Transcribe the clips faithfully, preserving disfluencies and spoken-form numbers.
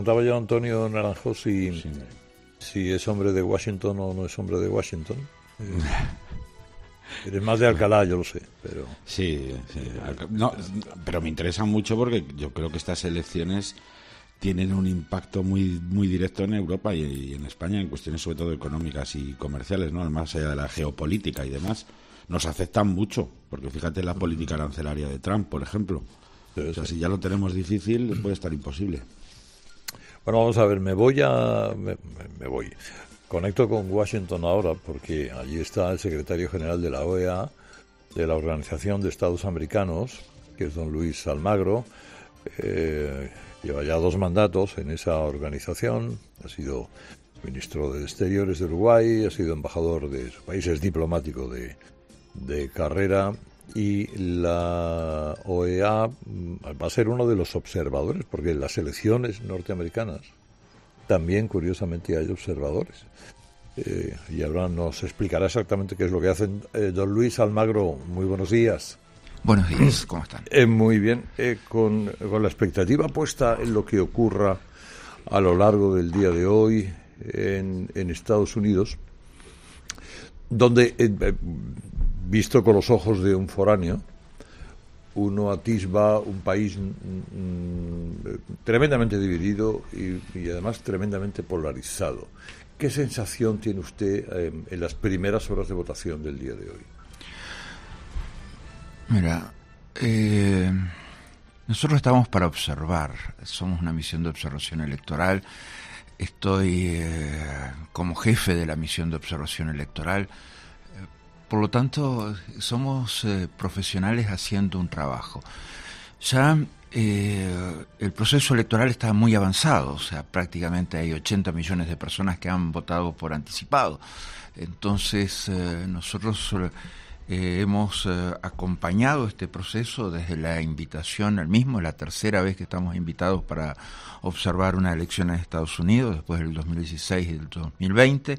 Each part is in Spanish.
Preguntaba yo a Antonio Naranjo si, Sí. si es hombre de Washington o no es hombre de Washington. Eh, eres más de Alcalá, yo lo sé, pero... Sí, sí. No, pero me interesa mucho porque yo creo que estas elecciones tienen un impacto muy muy directo en Europa y, y en España en cuestiones sobre todo económicas y comerciales, ¿no? Más allá de la geopolítica y demás. Nos afectan mucho, porque fíjate la política arancelaria de Trump, por ejemplo. O sea, si ya lo tenemos difícil, puede estar imposible. Bueno, vamos a ver, me voy a... Me, me voy. Conecto con Washington ahora porque allí está el secretario general de la O E A, de la Organización de Estados Americanos, que es don Luis Almagro. Eh, lleva ya dos mandatos en esa organización, ha sido ministro de Exteriores de Uruguay, ha sido embajador de su país, es diplomático de, de carrera, y la O E A va a ser uno de los observadores, porque en las elecciones norteamericanas también, curiosamente, hay observadores. Eh, y ahora nos explicará exactamente qué es lo que hacen. Eh, don Luis Almagro, muy buenos días. Buenos días, ¿cómo están? Eh, muy bien, eh, con, con la expectativa puesta en lo que ocurra a lo largo del día de hoy en, en Estados Unidos, donde, eh, visto con los ojos de un foráneo, uno atisba un país mm, tremendamente dividido y, y además tremendamente polarizado. ¿Qué sensación tiene usted eh, en las primeras horas de votación del día de hoy? Mira, eh, nosotros estamos para observar, somos una misión de observación electoral, estoy eh, como jefe de la misión de observación electoral, eh, por lo tanto somos eh, profesionales haciendo un trabajo. Ya eh, el proceso electoral está muy avanzado, o sea, prácticamente hay ochenta millones de personas que han votado por anticipado, entonces eh, nosotros... Eh, hemos eh, acompañado este proceso desde la invitación al mismo, es la tercera vez que estamos invitados para observar una elección en Estados Unidos, después del dos mil dieciséis y del dos mil veinte,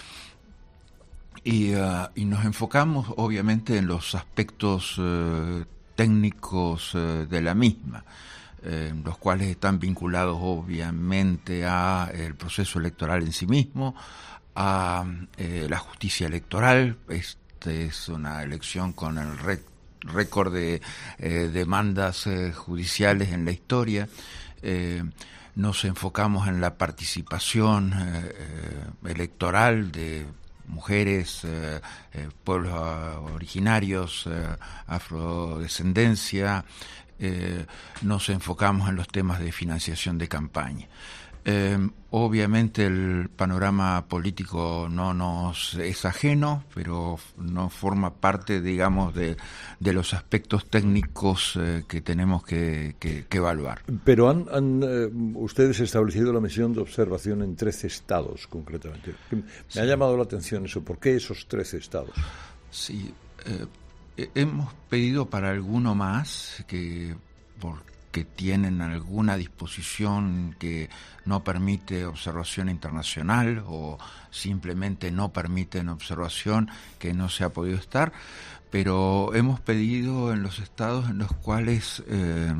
y, uh, y nos enfocamos obviamente en los aspectos uh, técnicos uh, de la misma, eh, los cuales están vinculados obviamente a el proceso electoral en sí mismo, a eh, la justicia electoral. Es, es una elección con el récord de eh, demandas eh, judiciales en la historia. Eh, nos enfocamos en la participación eh, eh, electoral de mujeres, eh, eh, pueblos originarios, eh, afrodescendencia. Eh, nos enfocamos en los temas de financiación de campaña. Eh, obviamente el panorama político no nos es ajeno, pero no forma parte, digamos, de, de los aspectos técnicos eh, que tenemos que, que, que evaluar. Pero han, han eh, ustedes establecido la misión de observación en trece estados, concretamente. Me sí. ha llamado la atención eso. ¿Por qué esos trece estados? Sí, eh, hemos pedido para alguno más que por que tienen alguna disposición que no permite observación internacional o simplemente no permiten observación, que no se ha podido estar, pero hemos pedido en los estados en los cuales eh,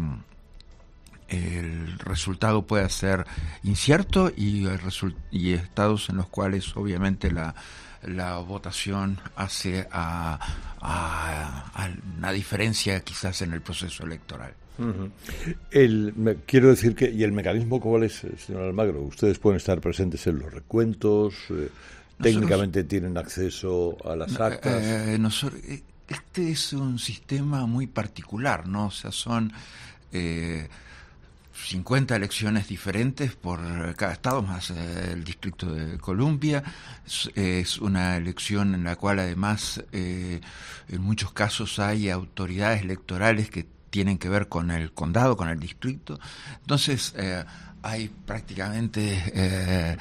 el resultado puede ser incierto y, el result- y estados en los cuales obviamente la la votación hace a, a, a una diferencia quizás en el proceso electoral. Uh-huh. El, me, quiero decir que, ¿y el mecanismo cuál es, señor Almagro? Ustedes pueden estar presentes en los recuentos, eh, nosotros, técnicamente tienen acceso a las actas. Eh, nosotros, este es un sistema muy particular, ¿no? O sea, son eh, cincuenta elecciones diferentes por cada estado, más eh, el Distrito de Columbia. Es, es una elección en la cual además eh, en muchos casos hay autoridades electorales que tienen que ver con el condado, con el distrito. Entonces eh, hay prácticamente eh,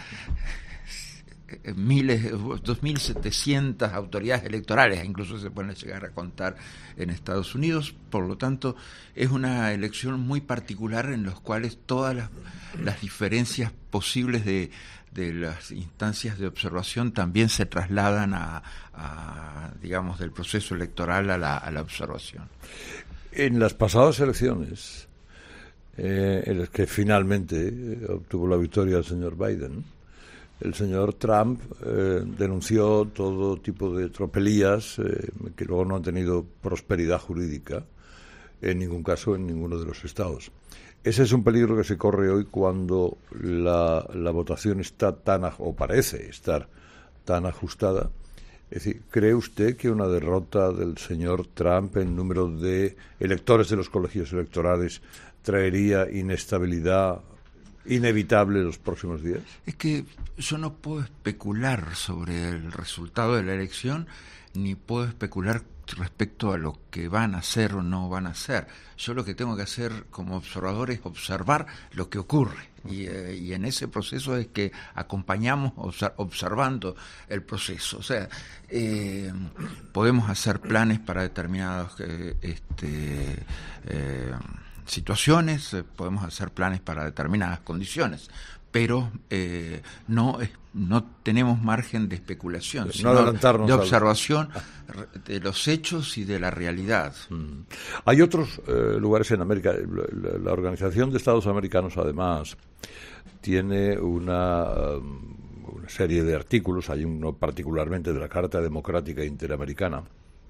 miles, dos mil setecientas autoridades electorales, incluso se pueden llegar a contar en Estados Unidos. Por lo tanto, es una elección muy particular en las cuales todas las, las diferencias posibles de, de las instancias de observación también se trasladan a, a digamos, del proceso electoral a la, a la observación. En las pasadas elecciones, eh, en el que finalmente eh, obtuvo la victoria el señor Biden, el señor Trump eh, denunció todo tipo de tropelías eh, que luego no han tenido prosperidad jurídica en ningún caso en ninguno de los estados. Ese es un peligro que se corre hoy cuando la, la votación está tan, o parece estar tan ajustada. Es decir, ¿cree usted que una derrota del señor Trump en número de electores de los colegios electorales traería inestabilidad inevitable en los próximos días? Es que yo no puedo especular sobre el resultado de la elección, ni puedo especular respecto a lo que van a hacer o no van a hacer. Yo lo que tengo que hacer como observador es observar lo que ocurre. Y, eh, y en ese proceso es que acompañamos obser- observando el proceso. O sea, eh, podemos hacer planes para determinadas eh, este, eh, situaciones, eh, podemos hacer planes para determinadas condiciones, pero eh, no no tenemos margen de especulación, no sino adelantarnos de observación al... de los hechos y de la realidad. Mm. Hay otros eh, lugares en América. La, la Organización de Estados Americanos, además, tiene una, um, una serie de artículos, hay uno particularmente de la Carta Democrática Interamericana,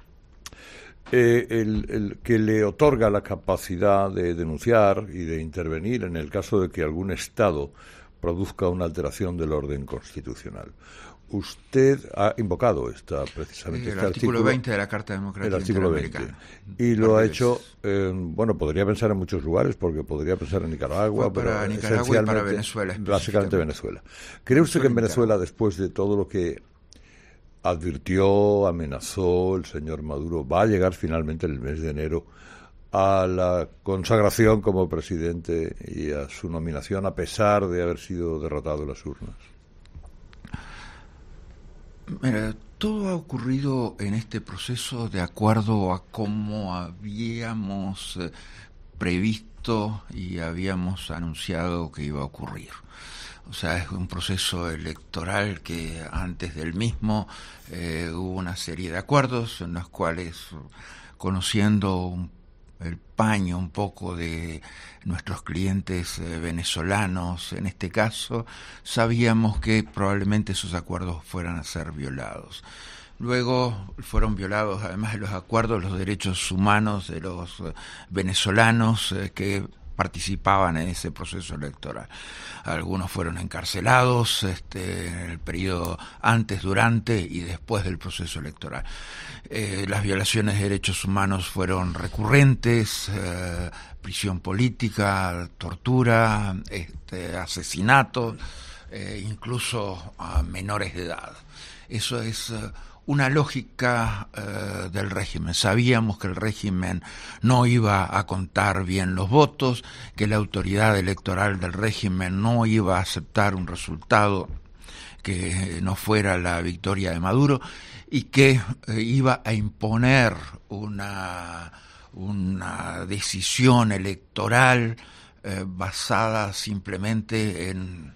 eh, el, el que le otorga la capacidad de denunciar y de intervenir en el caso de que algún Estado produzca una alteración del orden constitucional. Usted ha invocado esta precisamente el este artículo, artículo veinte de la Carta Democrática Interamericana. Y lo ha hecho, eh, bueno, podría pensar en muchos lugares, porque podría pensar en Nicaragua, Fue para pero Nicaragua y para Venezuela. Básicamente Venezuela. ¿Cree usted que en Venezuela, después de todo lo que advirtió, amenazó el señor Maduro, va a llegar finalmente en el mes de enero a la consagración como presidente y a su nominación, a pesar de haber sido derrotado en las urnas? Mira, todo ha ocurrido en este proceso de acuerdo a cómo habíamos eh, previsto y habíamos anunciado que iba a ocurrir. O sea, es un proceso electoral que antes del mismo eh, hubo una serie de acuerdos en los cuales, conociendo un el paño un poco de nuestros clientes eh, venezolanos, en este caso, sabíamos que probablemente esos acuerdos fueran a ser violados. Luego fueron violados, además de los acuerdos, los derechos humanos de los eh, venezolanos eh, que participaban en ese proceso electoral. Algunos fueron encarcelados este, en el periodo antes, durante y después del proceso electoral. Eh, las violaciones de derechos humanos fueron recurrentes, eh, prisión política, tortura, este, asesinatos, eh, incluso a menores de edad. Eso es eh, una lógica eh, del régimen. Sabíamos que el régimen no iba a contar bien los votos, que la autoridad electoral del régimen no iba a aceptar un resultado que no fuera la victoria de Maduro y que eh, iba a imponer una, una decisión electoral eh, basada simplemente en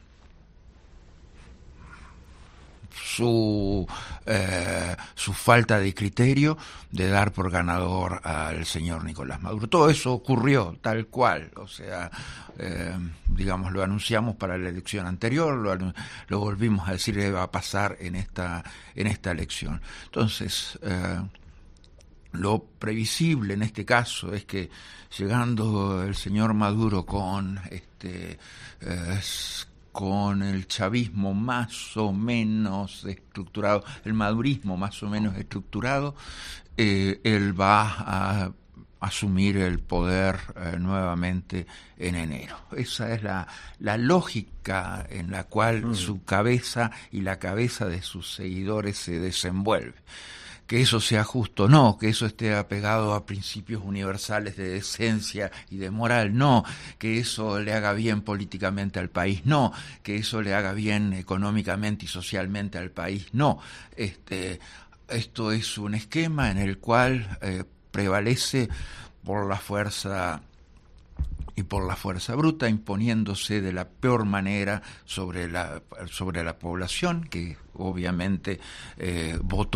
su eh, su falta de criterio de dar por ganador al señor Nicolás Maduro. Todo eso ocurrió tal cual, o sea, eh, digamos, lo anunciamos para la elección anterior, lo, lo volvimos a decir que va a pasar en esta en esta elección. Entonces, eh, lo previsible en este caso es que llegando el señor Maduro con este eh, con el chavismo más o menos estructurado, el madurismo más o menos estructurado, eh, él va a asumir el poder eh, nuevamente en enero. Esa es la, la lógica en la cual mm. su cabeza y la cabeza de sus seguidores se desenvuelve. Que eso sea justo, no, que eso esté apegado a principios universales de decencia y de moral, no, que eso le haga bien políticamente al país, no, que eso le haga bien económicamente y socialmente al país, no. Este, esto es un esquema en el cual eh, prevalece por la fuerza y por la fuerza bruta, imponiéndose de la peor manera sobre la, sobre la población, que obviamente eh, votó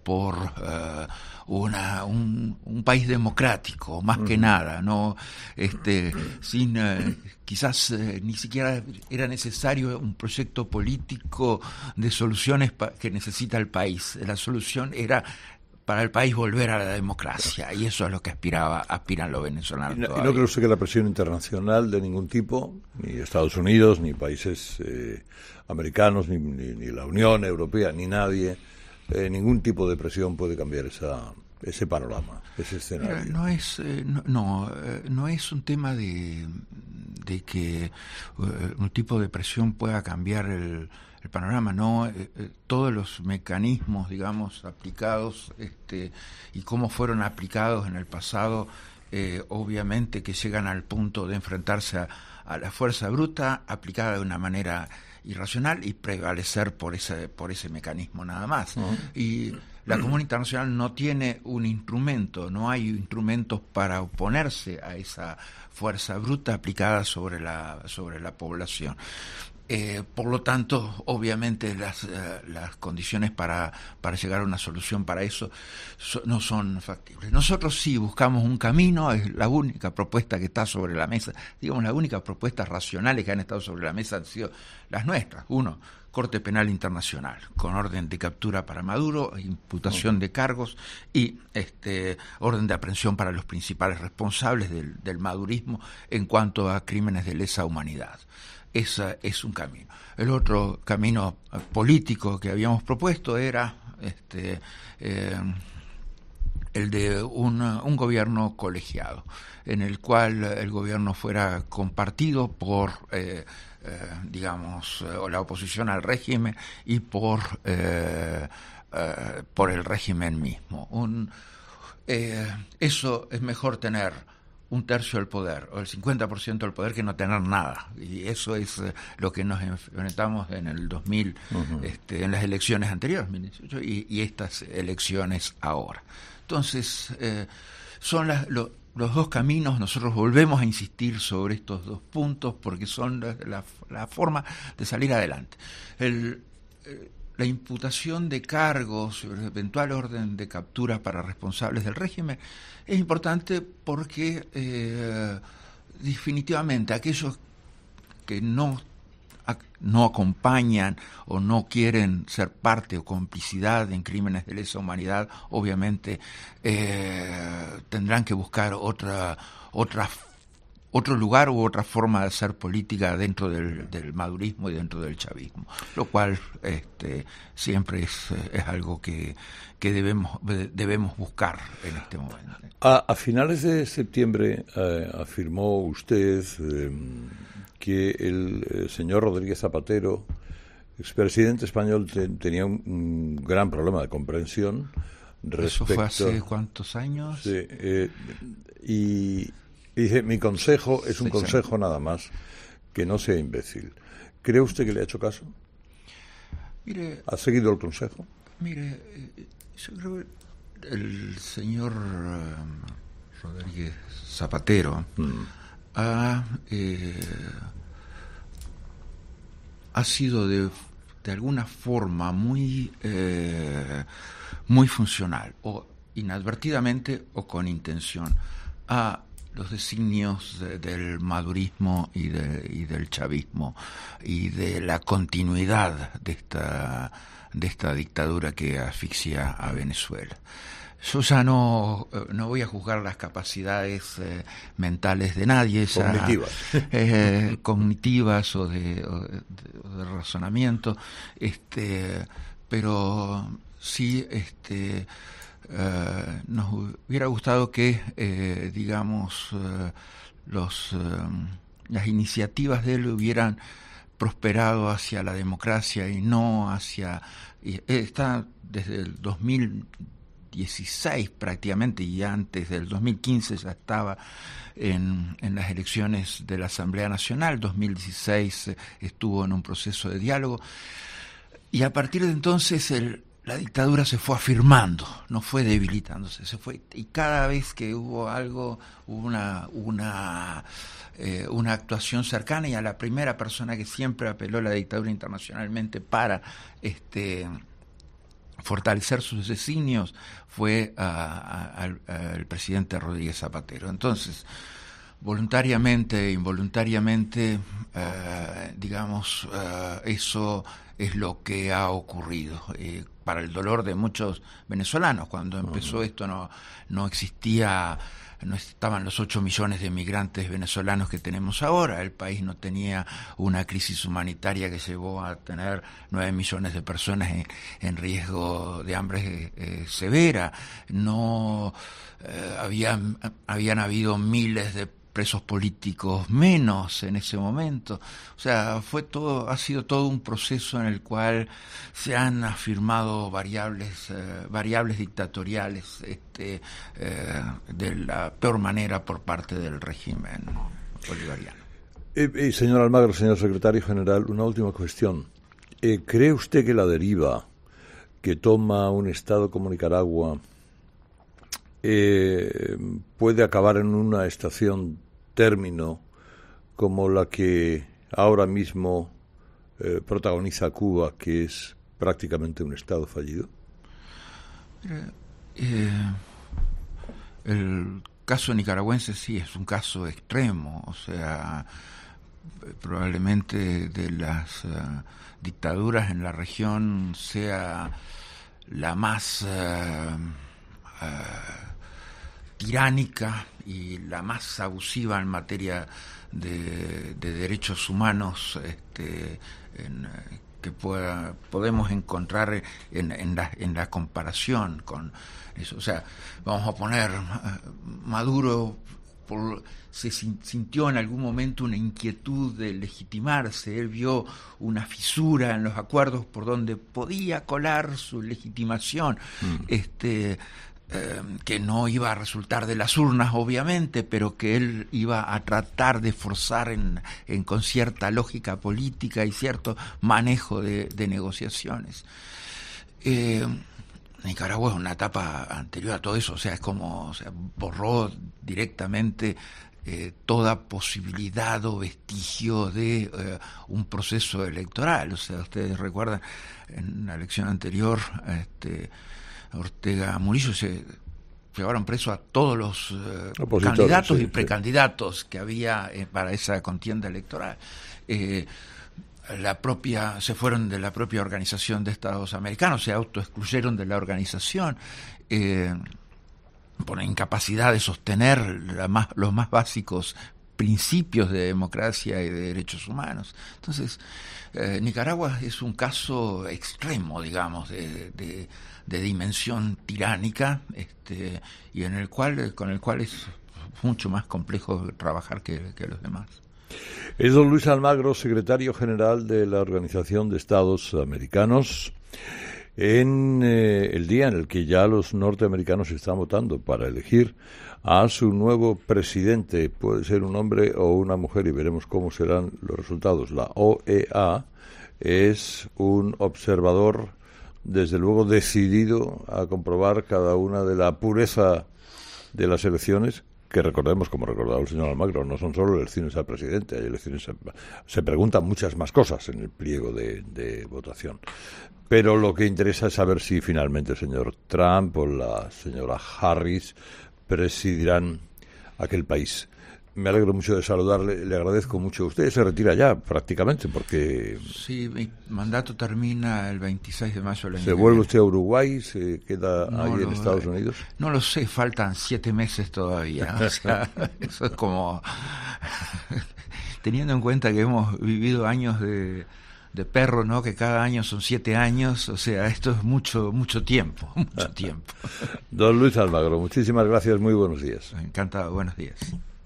por uh, una un, un país democrático, más uh-huh. que nada, no este sin uh, quizás uh, ni siquiera era necesario un proyecto político de soluciones pa- que necesita el país. La solución era para el país volver a la democracia, y eso es lo que aspiraba aspiran los venezolanos. ¿Y no, ¿y no cree usted que la presión internacional de ningún tipo, ni Estados Unidos, ni países eh, americanos, ni, ni, ni la Unión Europea, ni nadie, eh, ningún tipo de presión puede cambiar esa ese panorama, ese escenario? Mira, no es eh, no no, eh, no es un tema de de que uh, un tipo de presión pueda cambiar el el panorama, no eh, eh, todos los mecanismos, digamos, aplicados este y cómo fueron aplicados en el pasado, eh, obviamente que llegan al punto de enfrentarse a, a la fuerza bruta aplicada de una manera irracional y prevalecer por ese por ese mecanismo nada más. Uh-huh. Y la comunidad internacional no tiene un instrumento, no hay instrumentos para oponerse a esa fuerza bruta aplicada sobre la sobre la población. Eh, por lo tanto, obviamente las, uh, las condiciones para, para llegar a una solución para eso so, no son factibles. Nosotros sí buscamos un camino, es la única propuesta que está sobre la mesa, digamos, las únicas propuestas racionales que han estado sobre la mesa han sido las nuestras. Uno, Corte Penal Internacional, con orden de captura para Maduro, imputación de cargos y este orden de aprehensión para los principales responsables del, del madurismo en cuanto a crímenes de lesa humanidad. Ese es un camino. El otro camino político que habíamos propuesto era este eh, el de un, un gobierno colegiado, en el cual el gobierno fuera compartido por, eh, eh, digamos, eh, la oposición al régimen y por, eh, eh, por el régimen mismo. Un, eh, eso es mejor tener un tercio del poder o el cincuenta por ciento del poder que no tener nada, y eso es eh, lo que nos enfrentamos en el dos mil, uh-huh. este, en las elecciones anteriores, dos mil dieciocho, y, y estas elecciones ahora. Entonces eh, son las, lo, los dos caminos. Nosotros volvemos a insistir sobre estos dos puntos porque son la, la, la forma de salir adelante. El, eh, la imputación de cargos, eventual orden de captura para responsables del régimen, es importante porque eh, definitivamente aquellos que no, no acompañan o no quieren ser parte o complicidad en crímenes de lesa humanidad, obviamente eh, tendrán que buscar otra otra otro lugar u otra forma de hacer política dentro del, del madurismo y dentro del chavismo, lo cual este, siempre es, es algo que, que debemos debemos buscar en este momento. A, a finales de septiembre eh, afirmó usted eh, que el eh, señor Rodríguez Zapatero, expresidente español, te, tenía un, un gran problema de comprensión respecto... ¿Eso fue hace cuántos años? Sí, eh, y... Y dice, mi consejo es un consejo nada más, que no sea imbécil. ¿Cree usted que le ha hecho caso? Mire, ¿Ha seguido el consejo? Mire, yo creo que el señor um, Rodríguez Zapatero mm. ha, eh, ha sido de, de alguna forma muy, eh, muy funcional, o inadvertidamente o con intención, a los designios de, del madurismo y, de, y del chavismo y de la continuidad de esta de esta dictadura que asfixia a Venezuela. Yo ya no no voy a juzgar las capacidades eh, mentales de nadie, ya, cognitivas, eh, cognitivas o de, o de, o de razonamiento, este, pero sí, este. Uh, nos hubiera gustado que, eh, digamos, uh, los uh, las iniciativas de él hubieran prosperado hacia la democracia y no hacia... Y está desde el dos mil dieciséis prácticamente, y antes del dos mil quince ya estaba en, en las elecciones de la Asamblea Nacional. dos mil dieciséis estuvo en un proceso de diálogo, y a partir de entonces el la dictadura se fue afirmando, no fue debilitándose, se fue, y cada vez que hubo algo, hubo una una eh, una actuación cercana, y a la primera persona que siempre apeló a la dictadura internacionalmente para este fortalecer sus designios fue al presidente Rodríguez Zapatero. Entonces, voluntariamente e involuntariamente, eh, digamos, eh, eso es lo que ha ocurrido. Eh, para el dolor de muchos venezolanos, cuando empezó esto no, no existía, no estaban los ocho millones de migrantes venezolanos que tenemos ahora. El país no tenía una crisis humanitaria que llevó a tener nueve millones de personas en, en riesgo de hambre eh, severa. No eh, habían, habían habido miles de presos políticos menos en ese momento. O sea, fue todo, ha sido todo un proceso en el cual se han afirmado variables, eh, variables dictatoriales este, eh, de la peor manera por parte del régimen bolivariano. Eh, eh, señor Almagro, señor secretario general, una última cuestión. Eh, ¿Cree usted que la deriva que toma un Estado como Nicaragua eh, puede acabar en una estación término como la que ahora mismo eh, protagoniza Cuba, que es prácticamente un Estado fallido? Mira, eh, el caso nicaragüense sí es un caso extremo, o sea, probablemente de las uh, dictaduras en la región sea la más uh, uh, tiránica y la más abusiva en materia de, de derechos humanos este, en, que pueda, podemos encontrar en, en, la, en la comparación con eso. O sea, vamos a poner, Maduro por, se sintió en algún momento una inquietud de legitimarse. Él vio una fisura en los acuerdos por donde podía colar su legitimación. Mm. Este Eh, que no iba a resultar de las urnas, obviamente, pero que él iba a tratar de forzar en, en con cierta lógica política y cierto manejo de, de negociaciones. Eh, Nicaragua es una etapa anterior a todo eso, o sea, es como, o sea, borró directamente eh, toda posibilidad o vestigio de eh, un proceso electoral. O sea, ustedes recuerdan, en la elección anterior, este Ortega Murillo se llevaron preso a todos los eh, candidatos sí, y precandidatos sí. que había eh, para esa contienda electoral. Eh, la propia se fueron de la propia Organización de Estados Americanos, se autoexcluyeron de la organización eh, por incapacidad de sostener la más, los más básicos principios de democracia y de derechos humanos. Entonces, eh, Nicaragua es un caso extremo, digamos, de, de de dimensión tiránica, este, y en el cual, con el cual es mucho más complejo trabajar que, que los demás. Es don Luis Almagro, secretario general de la Organización de Estados Americanos, en eh, el día en el que ya los norteamericanos están votando para elegir a su nuevo presidente. Puede ser un hombre o una mujer y veremos cómo serán los resultados. La O E A es un observador desde luego decidido a comprobar cada una de la pureza de las elecciones, que recordemos, como recordaba el señor Almagro, no son solo elecciones al presidente, hay elecciones, a, se preguntan muchas más cosas en el pliego de, de votación. Pero lo que interesa es saber si finalmente el señor Trump o la señora Harris presidirán aquel país. Me alegro mucho de saludarle, le agradezco mucho. Usted se retira ya prácticamente porque... Sí, mi mandato termina el veintiséis de mayo del año. ¿Se vuelve usted a Uruguay? ¿Se queda no ahí lo, en Estados Unidos? No lo sé, faltan siete meses todavía. O sea, eso es como... Teniendo en cuenta que hemos vivido años de, de perro, ¿no? Que cada año son siete años, o sea, esto es mucho, mucho tiempo, mucho tiempo. Don Luis Almagro, muchísimas gracias, muy buenos días. Encantado, buenos días.